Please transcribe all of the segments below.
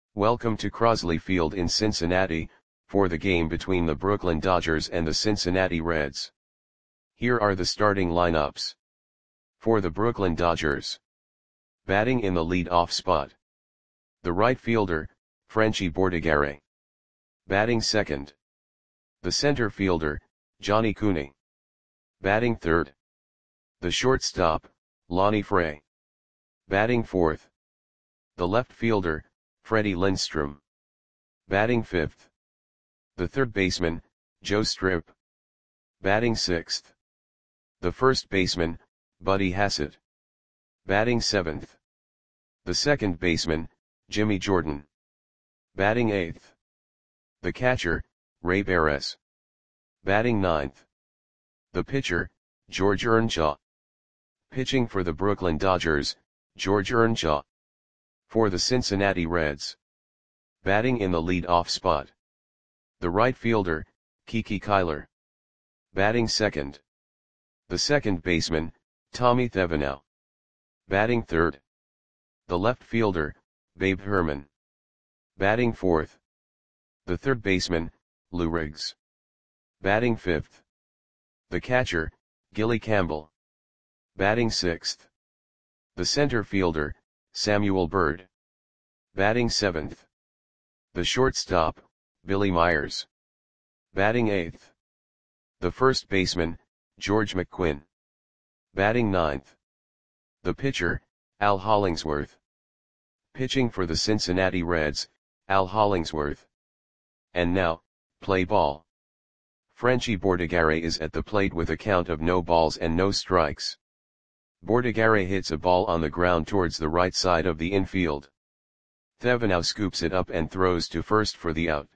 Welcome to Crosley Field in Cincinnati, for the game between the Brooklyn Dodgers and the Cincinnati Reds. Here are the starting lineups. For the Brooklyn Dodgers. Batting in the lead-off spot. The right fielder, Frenchy Bordighera. Batting second. The center fielder, Johnny Cooney. Batting third. The shortstop, Lonnie Fray. Batting fourth. The left fielder, Freddie Lindstrom. Batting fifth. The third baseman, Joe Strip. Batting sixth. The first baseman, Buddy Hassett. Batting seventh. The second baseman, Jimmy Jordan. Batting eighth. The catcher, Ray Beres. Batting ninth. The pitcher, George Earnshaw. Pitching for the Brooklyn Dodgers, George Earnshaw. For the Cincinnati Reds. Batting in the lead-off spot. The right fielder, Kiki Kyler. Batting second. The second baseman, Tommy Thevenot. Batting third. The left fielder, Babe Herman. Batting fourth. The third baseman, Lou Riggs. Batting fifth. The catcher, Gilly Campbell. Batting sixth. The center fielder, Samuel Byrd. Batting seventh. The shortstop, Billy Myers. Batting eighth. The first baseman, George McQuinn. Batting ninth. The pitcher, Al Hollingsworth. Pitching for the Cincinnati Reds, Al Hollingsworth. And now, play ball. Frenchy Bordighera is at the plate with a count of no balls and no strikes. Bordighera hits a ball on the ground towards the right side of the infield. Thevenot scoops it up and throws to first for the out.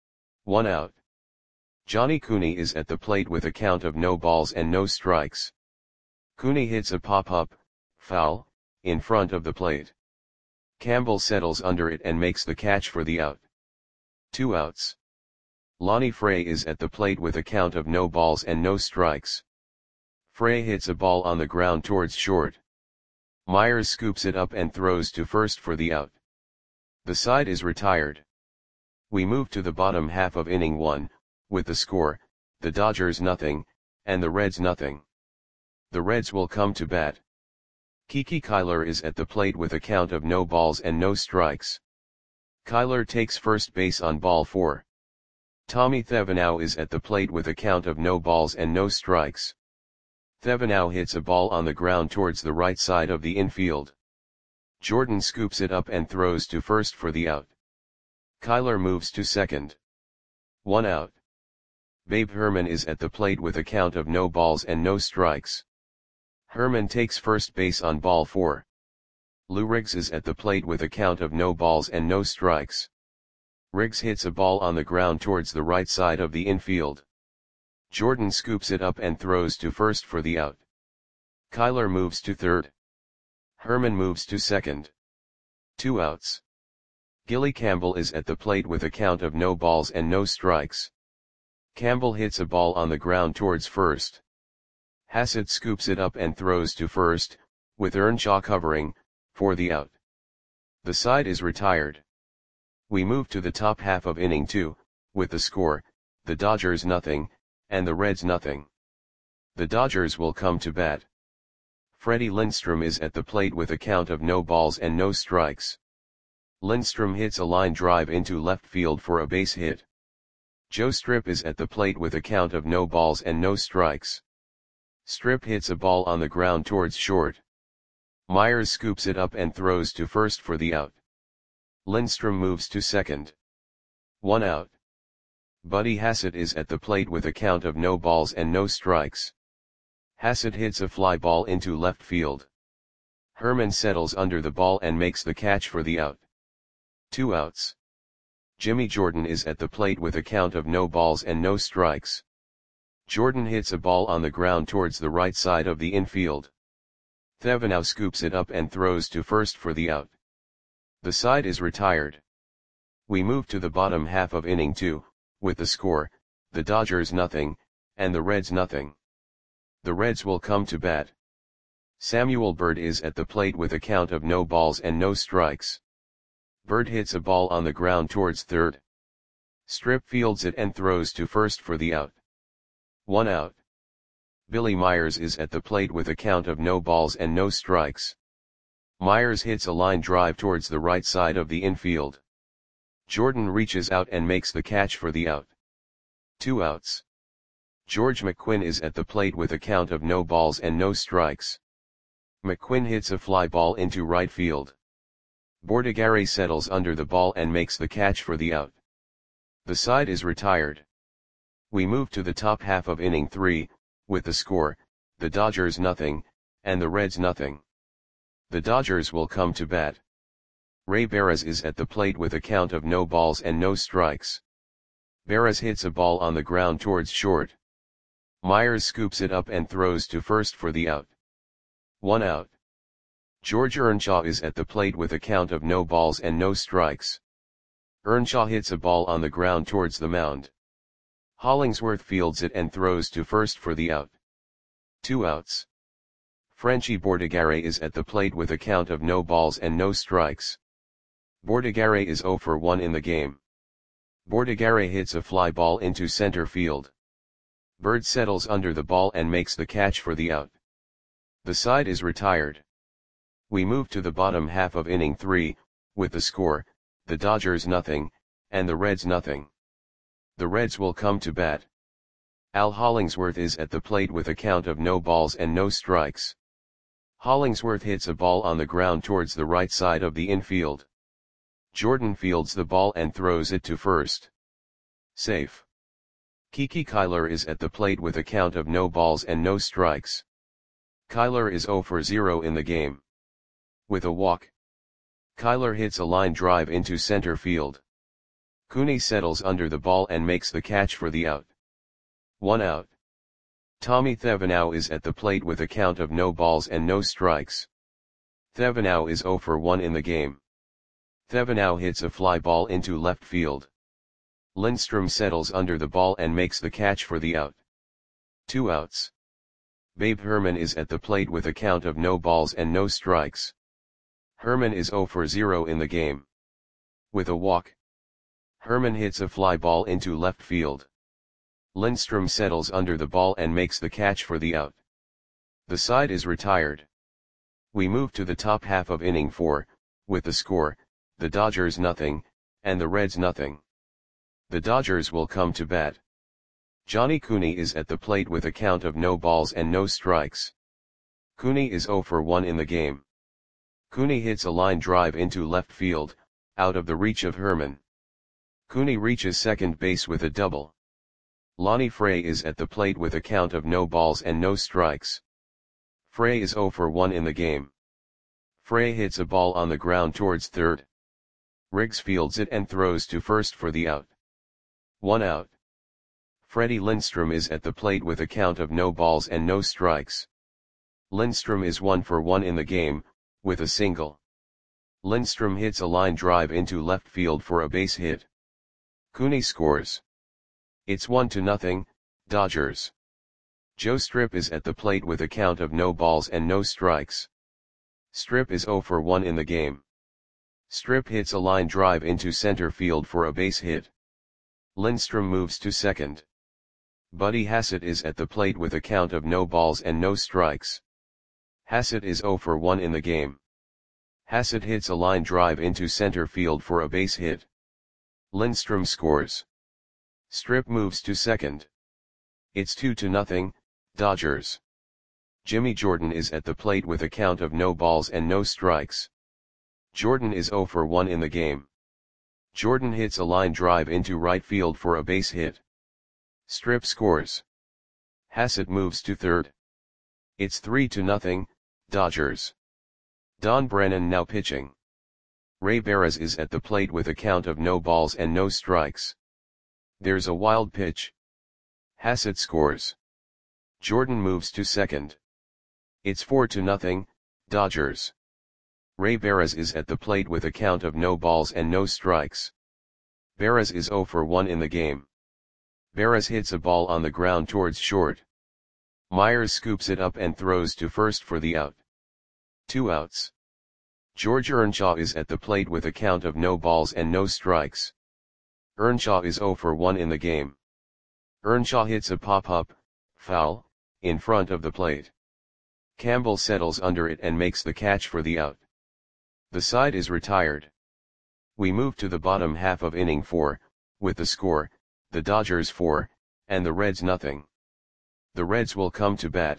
1 out. Johnny Cooney is at the plate with a count of no balls and no strikes. Cooney hits a pop-up, foul, in front of the plate. Campbell settles under it and makes the catch for the out. 2 outs. Lonnie Fray is at the plate with a count of no balls and no strikes. Fray hits a ball on the ground towards short. Myers scoops it up and throws to first for the out. The side is retired. We move to the bottom half of inning 1, with the score, the Dodgers nothing, and the Reds nothing. The Reds will come to bat. Kiki Kyler is at the plate with a count of no balls and no strikes. Kyler takes first base on ball 4. Tommy Thevenot is at the plate with a count of no balls and no strikes. Thevenot hits a ball on the ground towards the right side of the infield. Jordan scoops it up and throws to first for the out. Kyler moves to second. 1 out. Babe Herman is at the plate with a count of no balls and no strikes. Herman takes first base on ball 4. Lou Riggs is at the plate with a count of no balls and no strikes. Riggs hits a ball on the ground towards the right side of the infield. Jordan scoops it up and throws to first for the out. Kyler moves to third. Herman moves to second. 2 outs. Gilly Campbell is at the plate with a count of no balls and no strikes. Campbell hits a ball on the ground towards first. Hassett scoops it up and throws to first, with Earnshaw covering, for the out. The side is retired. We move to the top half of inning 2, with the score, the Dodgers nothing, and the Reds nothing. The Dodgers will come to bat. Freddie Lindstrom is at the plate with a count of no balls and no strikes. Lindstrom hits a line drive into left field for a base hit. Joe Strip is at the plate with a count of no balls and no strikes. Strip hits a ball on the ground towards short. Myers scoops it up and throws to first for the out. Lindstrom moves to second. 1 out. Buddy Hassett is at the plate with a count of no balls and no strikes. Hassett hits a fly ball into left field. Herman settles under the ball and makes the catch for the out. 2 outs. Jimmy Jordan is at the plate with a count of no balls and no strikes. Jordan hits a ball on the ground towards the right side of the infield. Thevenot scoops it up and throws to first for the out. The side is retired. We move to the bottom half of inning 2, with the score, the Dodgers nothing, and the Reds nothing. The Reds will come to bat. Samuel Byrd is at the plate with a count of no balls and no strikes. Bird hits a ball on the ground towards third. Strip fields it and throws to first for the out. 1 out. Billy Myers is at the plate with a count of no balls and no strikes. Myers hits a line drive towards the right side of the infield. Jordan reaches out and makes the catch for the out. 2 outs. George McQuinn is at the plate with a count of no balls and no strikes. McQuinn hits a fly ball into right field. Bordigare settles under the ball and makes the catch for the out. The side is retired. We move to the top half of inning 3, with the score, the Dodgers nothing, and the Reds nothing. The Dodgers will come to bat. Ray Barras is at the plate with a count of no balls and no strikes. Barras hits a ball on the ground towards short. Myers scoops it up and throws to first for the out. 1 out. George Earnshaw is at the plate with a count of no balls and no strikes. Earnshaw hits a ball on the ground towards the mound. Hollingsworth fields it and throws to first for the out. 2 outs. Frenchie Bordigare is at the plate with a count of no balls and no strikes. Bordigare is 0 for 1 in the game. Bordigare hits a fly ball into center field. Bird settles under the ball and makes the catch for the out. The side is retired. We move to the bottom half of inning 3, with the score, the Dodgers nothing, and the Reds nothing. The Reds will come to bat. Al Hollingsworth is at the plate with a count of no balls and no strikes. Hollingsworth hits a ball on the ground towards the right side of the infield. Jordan fields the ball and throws it to first. Safe. Kiki Kyler is at the plate with a count of no balls and no strikes. Kyler is 0 for 0 in the game. With a walk. Kyler hits a line drive into center field. Cooney settles under the ball and makes the catch for the out. 1 out. Tommy Thevenot is at the plate with a count of no balls and no strikes. Thevenot is 0 for 1 in the game. Thevenot hits a fly ball into left field. Lindstrom settles under the ball and makes the catch for the out. 2 outs. Babe Herman is at the plate with a count of no balls and no strikes. Herman is 0 for 0 in the game. With a walk. Herman hits a fly ball into left field. Lindstrom settles under the ball and makes the catch for the out. The side is retired. We move to the top half of inning 4, with the score, the Dodgers nothing, and the Reds nothing. The Dodgers will come to bat. Johnny Cooney is at the plate with a count of no balls and no strikes. Cooney is 0 for 1 in the game. Cooney hits a line drive into left field, out of the reach of Herman. Cooney reaches second base with a double. Lonnie Frey is at the plate with a count of no balls and no strikes. Frey is 0 for 1 in the game. Frey hits a ball on the ground towards third. Riggs fields it and throws to first for the out. 1 out. Freddie Lindstrom is at the plate with a count of no balls and no strikes. Lindstrom is 1 for 1 in the game, with a single. Lindstrom hits a line drive into left field for a base hit. Cooney scores. It's 1-0, Dodgers. Joe Strip is at the plate with a count of no balls and no strikes. Strip is 0 for 1 in the game. Strip hits a line drive into center field for a base hit. Lindstrom moves to second. Buddy Hassett is at the plate with a count of no balls and no strikes. Hassett is 0 for 1 in the game. Hassett hits a line drive into center field for a base hit. Lindstrom scores. Strip moves to second. It's 2-0, Dodgers. Jimmy Jordan is at the plate with a count of no balls and no strikes. Jordan is 0 for 1 in the game. Jordan hits a line drive into right field for a base hit. Strip scores. Hassett moves to third. It's 3-0, Dodgers. Don Brennan now pitching. Ray Barras is at the plate with a count of no balls and no strikes. There's a wild pitch. Hassett scores. Jordan moves to second. It's 4-0, Dodgers. Ray Barras is at the plate with a count of no balls and no strikes. Barras is 0 for 1 in the game. Barras hits a ball on the ground towards short. Myers scoops it up and throws to first for the out. 2 outs. George Earnshaw is at the plate with a count of no balls and no strikes. Earnshaw is 0 for 1 in the game. Earnshaw hits a pop-up, foul, in front of the plate. Campbell settles under it and makes the catch for the out. The side is retired. We move to the bottom half of inning 4, with the score, the Dodgers 4, and the Reds nothing. The Reds will come to bat.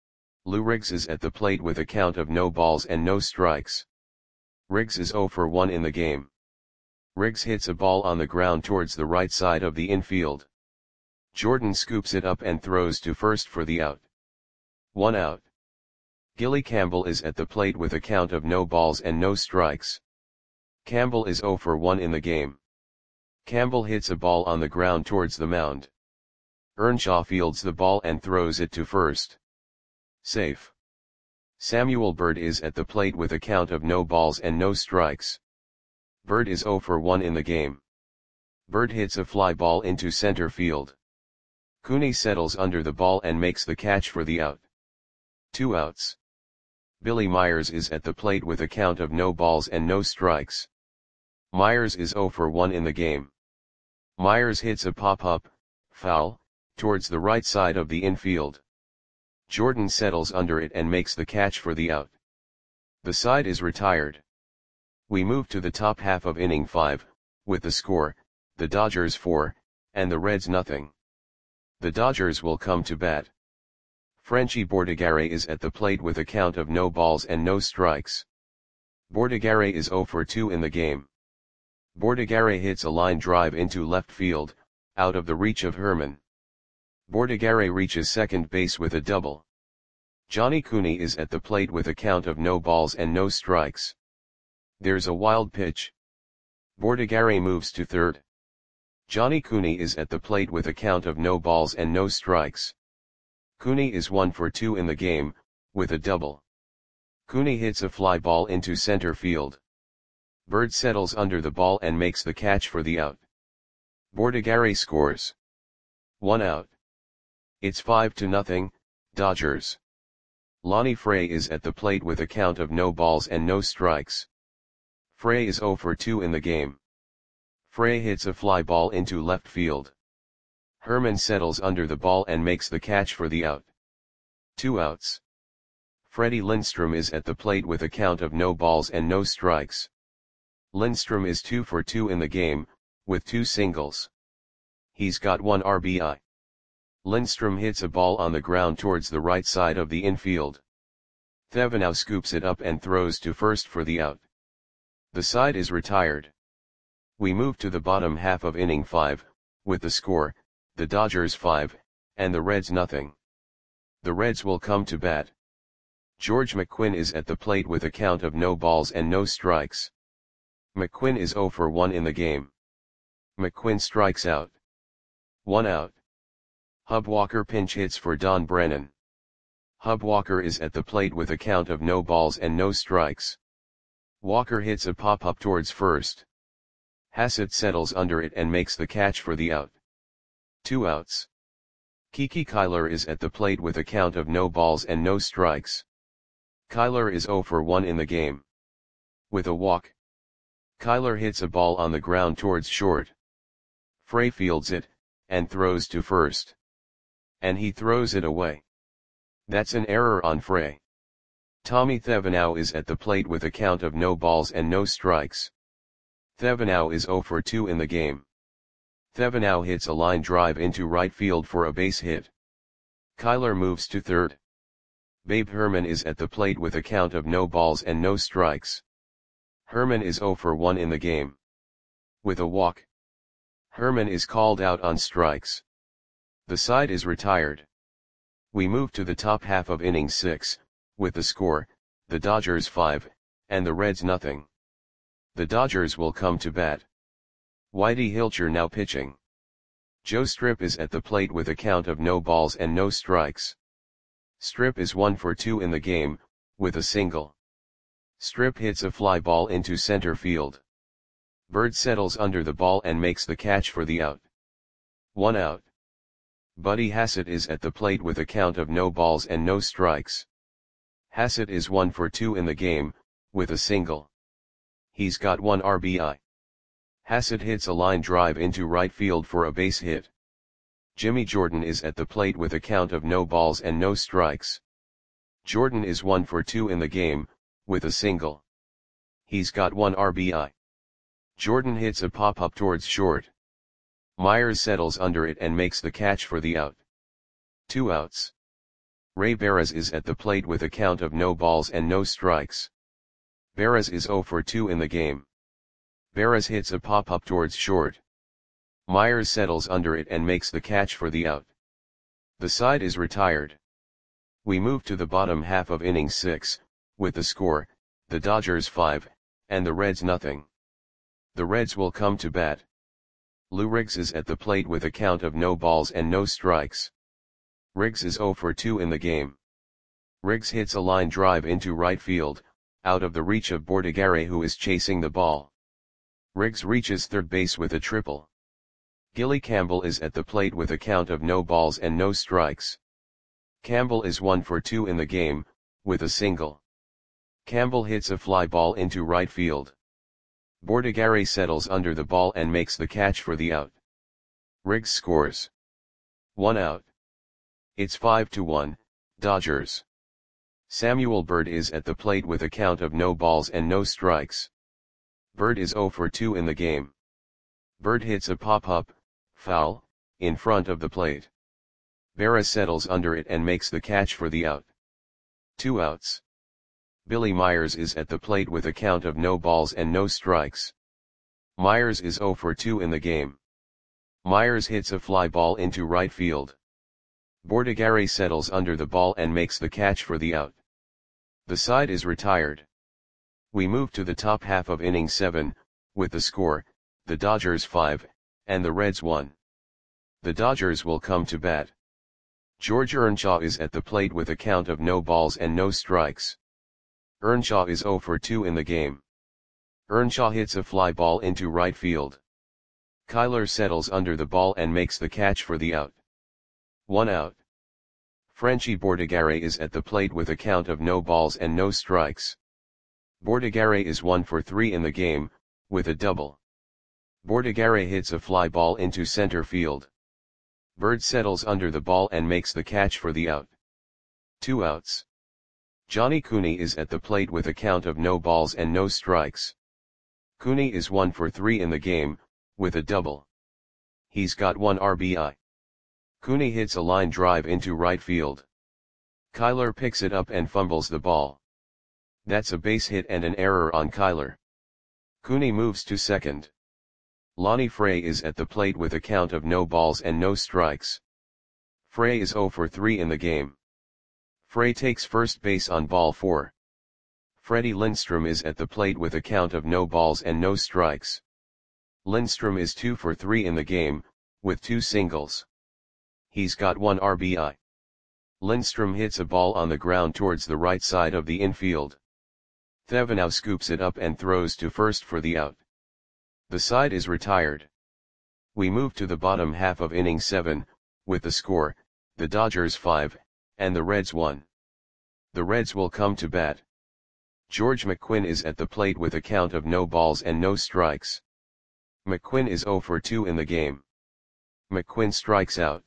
Lou Riggs is at the plate with a count of no balls and no strikes. Riggs is 0 for 1 in the game. Riggs hits a ball on the ground towards the right side of the infield. Jordan scoops it up and throws to first for the out. 1 out. Gilly Campbell is at the plate with a count of no balls and no strikes. Campbell is 0 for 1 in the game. Campbell hits a ball on the ground towards the mound. Earnshaw fields the ball and throws it to first. Safe. Samuel Bird is at the plate with a count of no balls and no strikes. Bird is 0 for 1 in the game. Bird hits a fly ball into center field. Cooney settles under the ball and makes the catch for the out. 2 outs. Billy Myers is at the plate with a count of no balls and no strikes. Myers is 0 for 1 in the game. Myers hits a pop-up, foul, towards the right side of the infield. Jordan settles under it and makes the catch for the out. The side is retired. We move to the top half of inning 5, with the score, the Dodgers 4, and the Reds nothing. The Dodgers will come to bat. Frenchie Bordigare is at the plate with a count of no balls and no strikes. Bordigare is 0 for 2 in the game. Bordigare hits a line drive into left field, out of the reach of Herman. Bordigare reaches second base with a double. Johnny Cooney is at the plate with a count of no balls and no strikes. There's a wild pitch. Bordigare moves to third. Johnny Cooney is at the plate with a count of no balls and no strikes. Cooney is 1 for 2 in the game, with a double. Cooney hits a fly ball into center field. Bird settles under the ball and makes the catch for the out. Bordigare scores. 1 out. It's 5-0, Dodgers. Lonnie Frey is at the plate with a count of no balls and no strikes. Frey is 0 for 2 in the game. Frey hits a fly ball into left field. Herman settles under the ball and makes the catch for the out. 2 outs. Freddie Lindstrom is at the plate with a count of no balls and no strikes. Lindstrom is 2 for 2 in the game, with 2 singles. He's got 1 RBI. Lindstrom hits a ball on the ground towards the right side of the infield. Thevenot scoops it up and throws to first for the out. The side is retired. We move to the bottom half of inning 5, with the score, the Dodgers 5, and the Reds nothing. The Reds will come to bat. George McQuinn is at the plate with a count of no balls and no strikes. McQuinn is 0 for 1 in the game. McQuinn strikes out. 1 out. Hub Walker pinch hits for Don Brennan. Hub Walker is at the plate with a count of no balls and no strikes. Walker hits a pop-up towards first. Hassett settles under it and makes the catch for the out. 2 outs. Kiki Kyler is at the plate with a count of no balls and no strikes. Kyler is 0 for 1 in the game. With a walk. Kyler hits a ball on the ground towards short. Frey fields it, and throws to first. And he throws it away. That's an error on Frey. Tommy Thevenot is at the plate with a count of no balls and no strikes. Thevenot is 0 for 2 in the game. Thevenot hits a line drive into right field for a base hit. Kyler moves to third. Babe Herman is at the plate with a count of no balls and no strikes. Herman is 0 for 1 in the game. With a walk. Herman is called out on strikes. The side is retired. We move to the top half of inning 6, with the score, the Dodgers 5, and the Reds nothing. The Dodgers will come to bat. Whitey Hilcher now pitching. Joe Strip is at the plate with a count of no balls and no strikes. Strip is 1 for 2 in the game, with a single. Strip hits a fly ball into center field. Bird settles under the ball and makes the catch for the out. 1 out. Buddy Hassett is at the plate with a count of no balls and no strikes. Hassett is 1 for 2 in the game, with a single. He's got 1 RBI. Hassett hits a line drive into right field for a base hit. Jimmy Jordan is at the plate with a count of no balls and no strikes. Jordan is 1 for 2 in the game, with a single. He's got 1 RBI. Jordan hits a pop-up towards short. Myers settles under it and makes the catch for the out. 2 outs. Ray Barres is at the plate with a count of no balls and no strikes. Barres is 0 for 2 in the game. Barres hits a pop-up towards short. Myers settles under it and makes the catch for the out. The side is retired. We move to the bottom half of inning 6, with the score, the Dodgers 5, and the Reds nothing. The Reds will come to bat. Lou Riggs is at the plate with a count of no balls and no strikes. Riggs is 0 for 2 in the game. Riggs hits a line drive into right field, out of the reach of Bordigare, who is chasing the ball. Riggs reaches third base with a triple. Gilly Campbell is at the plate with a count of no balls and no strikes. Campbell is 1 for 2 in the game, with a single. Campbell hits a fly ball into right field. Bordigare settles under the ball and makes the catch for the out. Riggs scores. 1 out. It's 5-1, Dodgers. Samuel Bird is at the plate with a count of no balls and no strikes. Bird is 0 for 2 in the game. Bird hits a pop-up, foul, in front of the plate. Barres settles under it and makes the catch for the out. 2 outs. Billy Myers is at the plate with a count of no balls and no strikes. Myers is 0 for 2 in the game. Myers hits a fly ball into right field. Bordigare settles under the ball and makes the catch for the out. The side is retired. We move to the top half of inning 7, with the score, the Dodgers 5, and the Reds 1. The Dodgers will come to bat. George Earnshaw is at the plate with a count of no balls and no strikes. Earnshaw is 0 for 2 in the game. Earnshaw hits a fly ball into right field. Kyler settles under the ball and makes the catch for the out. 1 out. Frenchie Bordigare is at the plate with a count of no balls and no strikes. Bordigare is 1 for 3 in the game, with a double. Bordigare hits a fly ball into center field. Bird settles under the ball and makes the catch for the out. 2 outs. Johnny Cooney is at the plate with a count of no balls and no strikes. Cooney is 1 for 3 in the game, with a double. He's got 1 RBI. Cooney hits a line drive into right field. Kyler picks it up and fumbles the ball. That's a base hit and an error on Kyler. Cooney moves to second. Lonnie Frey is at the plate with a count of no balls and no strikes. Frey is 0 for 3 in the game. Frey takes first base on ball 4. Freddie Lindstrom is at the plate with a count of no balls and no strikes. Lindstrom is 2 for 3 in the game, with 2 singles. He's got 1 RBI. Lindstrom hits a ball on the ground towards the right side of the infield. Thevenot scoops it up and throws to first for the out. The side is retired. We move to the bottom half of inning 7, with the score, the Dodgers 5, and the Reds 1. The Reds will come to bat. George McQuinn is at the plate with a count of no balls and no strikes. McQuinn is 0 for 2 in the game. McQuinn strikes out.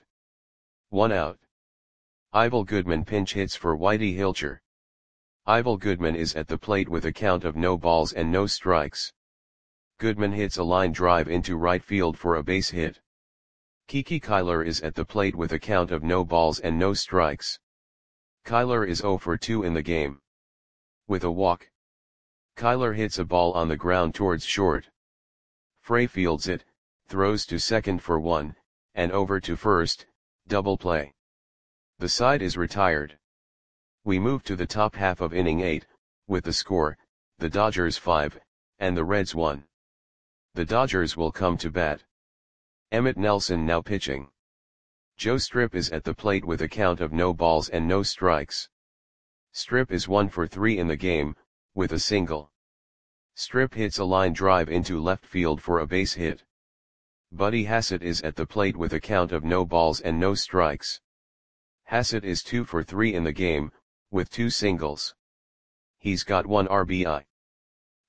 1 out. Ivel Goodman pinch hits for Whitey Hilcher. Ivel Goodman is at the plate with a count of no balls and no strikes. Goodman hits a line drive into right field for a base hit. Kiki Kyler is at the plate with a count of no balls and no strikes. Kyler is 0 for 2 in the game. With a walk. Kyler hits a ball on the ground towards short. Frey fields it, throws to second for 1, and over to first, double play. The side is retired. We move to the top half of inning 8, with the score, the Dodgers 5, and the Reds 1. The Dodgers will come to bat. Emmett Nelson now pitching. Joe Strip is at the plate with a count of no balls and no strikes. Strip is 1 for 3 in the game, with a single. Strip hits a line drive into left field for a base hit. Buddy Hassett is at the plate with a count of no balls and no strikes. Hassett is 2 for 3 in the game, with 2 singles. He's got 1 RBI.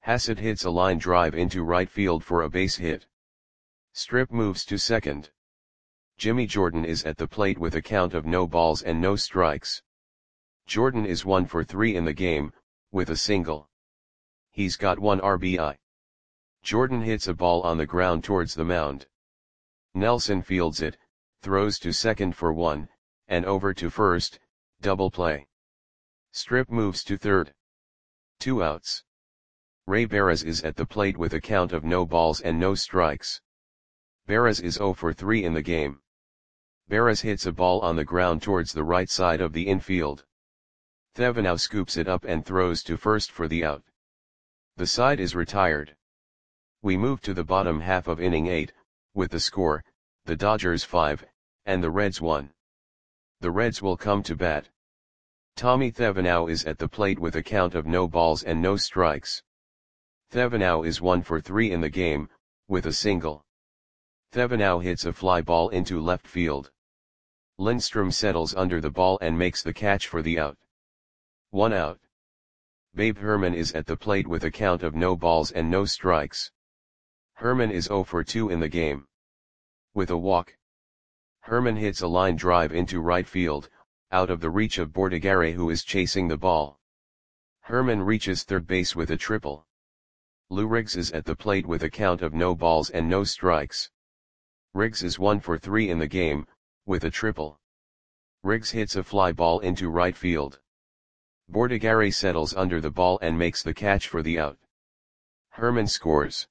Hassett hits a line drive into right field for a base hit. Strip moves to second. Jimmy Jordan is at the plate with a count of no balls and no strikes. Jordan is 1 for 3 in the game, with a single. He's got 1 RBI. Jordan hits a ball on the ground towards the mound. Nelson fields it, throws to second for 1, and over to first, double play. Strip moves to third. 2 outs. Ray Barras is at the plate with a count of no balls and no strikes. Barras is 0 for 3 in the game. Barras hits a ball on the ground towards the right side of the infield. Thevenot scoops it up and throws to first for the out. The side is retired. We move to the bottom half of inning 8, with the score, the Dodgers 5, and the Reds 1. The Reds will come to bat. Tommy Thevenot is at the plate with a count of no balls and no strikes. Thevenot is 1 for 3 in the game, with a single. Thevenot hits a fly ball into left field. Lindstrom settles under the ball and makes the catch for the out. 1 out. Babe Herman is at the plate with a count of no balls and no strikes. Herman is 0 for 2 in the game. With a walk. Herman hits a line drive into right field, out of the reach of Bordigare, who is chasing the ball. Herman reaches third base with a triple. Lou Riggs is at the plate with a count of no balls and no strikes. Riggs is 1 for 3 in the game, with a triple. Riggs hits a fly ball into right field. Bordigare settles under the ball and makes the catch for the out. Herman scores.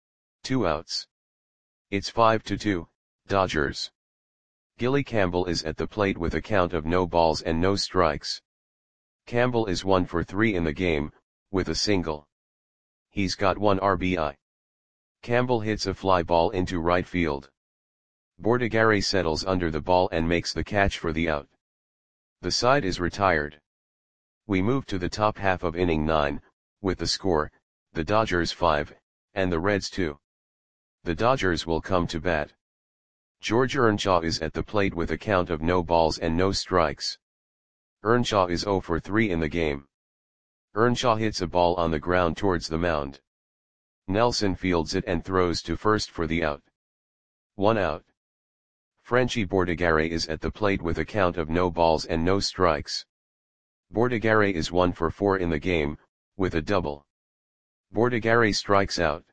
2 outs. It's 5-2, Dodgers. Gilly Campbell is at the plate with a count of no balls and no strikes. Campbell is 1 for 3 in the game, with a single. He's got 1 RBI. Campbell hits a fly ball into right field. Bordigare settles under the ball and makes the catch for the out. The side is retired. We move to the top half of inning 9, with the score, the Dodgers 5, and the Reds 2. The Dodgers will come to bat. George Earnshaw is at the plate with a count of no balls and no strikes. Earnshaw is 0 for 3 in the game. Earnshaw hits a ball on the ground towards the mound. Nelson fields it and throws to first for the out. 1 out. Frenchie Bordigare is at the plate with a count of no balls and no strikes. Bordigare is 1 for 4 in the game, with a double. Bordigare strikes out.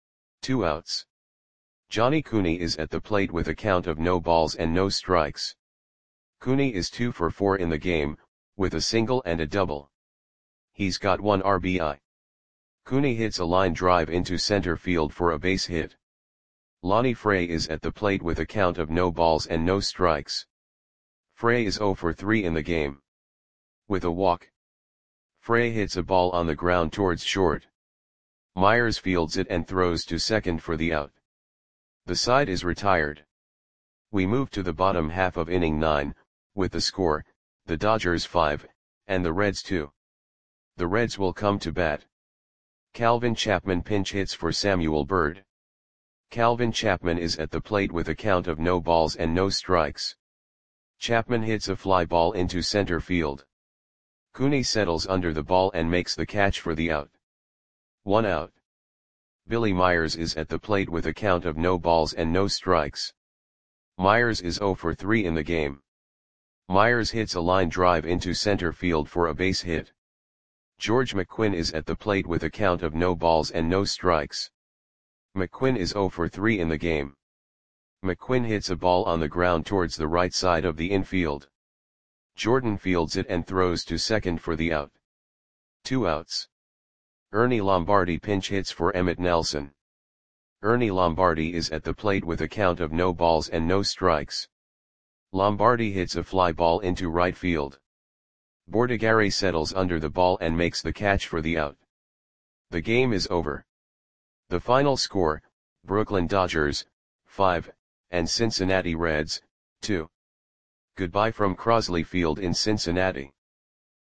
2 outs. Johnny Cooney is at the plate with a count of no balls and no strikes. Cooney is 2 for 4 in the game, with a single and a double. He's got 1 RBI. Cooney hits a line drive into center field for a base hit. Lonnie Frey is at the plate with a count of no balls and no strikes. Frey is 0 for 3 in the game. With a walk. Frey hits a ball on the ground towards short. Myers fields it and throws to second for the out. The side is retired. We move to the bottom half of inning 9, with the score, the Dodgers 5, and the Reds 2. The Reds will come to bat. Calvin Chapman pinch hits for Samuel Byrd. Calvin Chapman is at the plate with a count of no balls and no strikes. Chapman hits a fly ball into center field. Cooney settles under the ball and makes the catch for the out. 1 out. Billy Myers is at the plate with a count of no balls and no strikes. Myers is 0 for 3 in the game. Myers hits a line drive into center field for a base hit. George McQuinn is at the plate with a count of no balls and no strikes. McQuinn is 0 for 3 in the game. McQuinn hits a ball on the ground towards the right side of the infield. Jordan fields it and throws to second for the out. 2 outs. Ernie Lombardi pinch hits for Emmett Nelson. Ernie Lombardi is at the plate with a count of no balls and no strikes. Lombardi hits a fly ball into right field. Bordigare settles under the ball and makes the catch for the out. The game is over. The final score, Brooklyn Dodgers, 5, and Cincinnati Reds, 2. Goodbye from Crosley Field in Cincinnati.